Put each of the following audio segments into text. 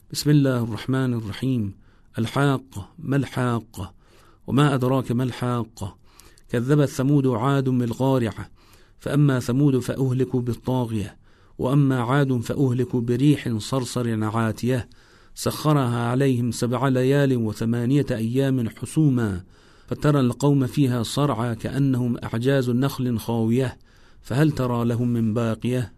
بسم الله الرحمن الرحيم. الحاقة، ما الحاقة؟ وما أدراك ما الحاقة؟ كذبت ثمود وعاد بالقارعة، فأما ثمود فأهلكوا بالطاغية، وأما عاد فأهلكوا بريح صرصر عاتية سخرها عليهم 7 ليال و8 أيام حسوما، فترى القوم فيها صرعى كأنهم أعجاز نخل خاوية، فهل ترى لهم من باقية؟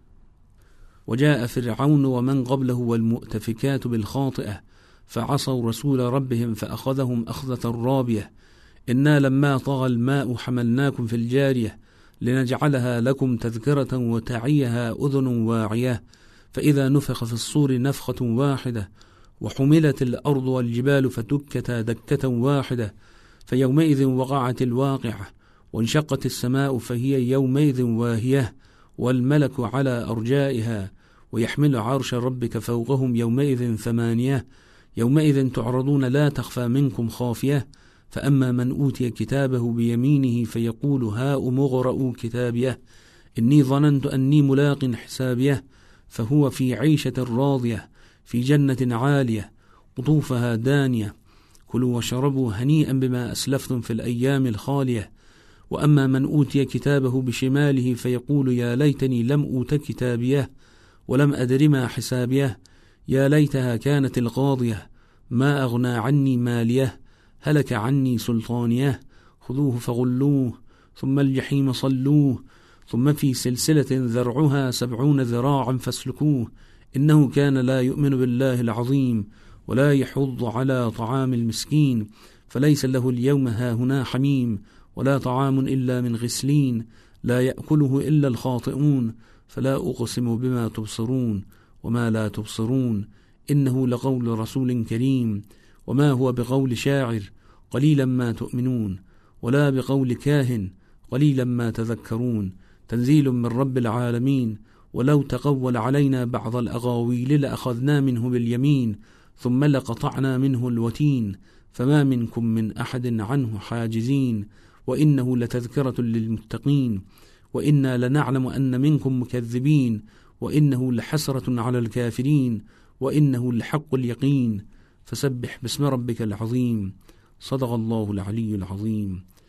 وجاء فرعون ومن قبله والمؤتفكات بالخاطئة، فعصوا رسول ربهم فأخذهم أخذة رابية. إنا لما طغى الماء حملناكم في الجارية لنجعلها لكم تذكرة وتعيها أذن واعية، فإذا نفخ في الصور نفخة واحدة وحملت الأرض والجبال فدكتا دكة واحدة، فيومئذ وقعت الواقعة، وانشقت السماء فهي يومئذ واهية، والملك على أرجائها، ويحمل عرش ربك فوقهم يومئذ 8، يومئذ تعرضون لا تخفى منكم خافية، فأما من أوتي كتابه بيمينه فيقول هاؤم اقرءوا كتابيه إني ظننت أني ملاق حسابيه، فهو في عيشة راضية في جنة عالية قطوفها دانية، كلوا واشربوا هنيئا بما أسلفتم في الأيام الخالية. وأما من أوتي كتابه بشماله فيقول يا ليتني لم أوت كتابيه ولم أدر ما حسابيه، يا ليتها كانت القاضية ما أغنى عني ماليه، هلك عني سلطانيه، خذوه فغلوه ثم الجحيم صلوه، ثم في سلسلة ذرعها 70 ذراعا فاسلكوه، إنه كان لا يؤمن بالله العظيم ولا يحض على طعام المسكين، فليس له اليوم هاهنا حميم ولا طعام إلا من غسلين لا يأكله إلا الخاطئون، فلا أقسم بما تبصرون وما لا تبصرون، إنه لقول رسول كريم، وما هو بقول شاعر قليلا ما تؤمنون، ولا بقول كاهن قليلا ما تذكرون، تنزيل من رب العالمين. ولو تقول علينا بعض الأغاويل لأخذنا منه باليمين، ثم لقطعنا منه الوتين، فما منكم من أحد عنه حاجزين، وإنه لتذكرة للمتقين، وإنا لنعلم أن منكم مكذبين، وإنه لحسرة على الكافرين، وإنه لحق اليقين، فسبح باسم ربك العظيم. صدق الله العلي العظيم.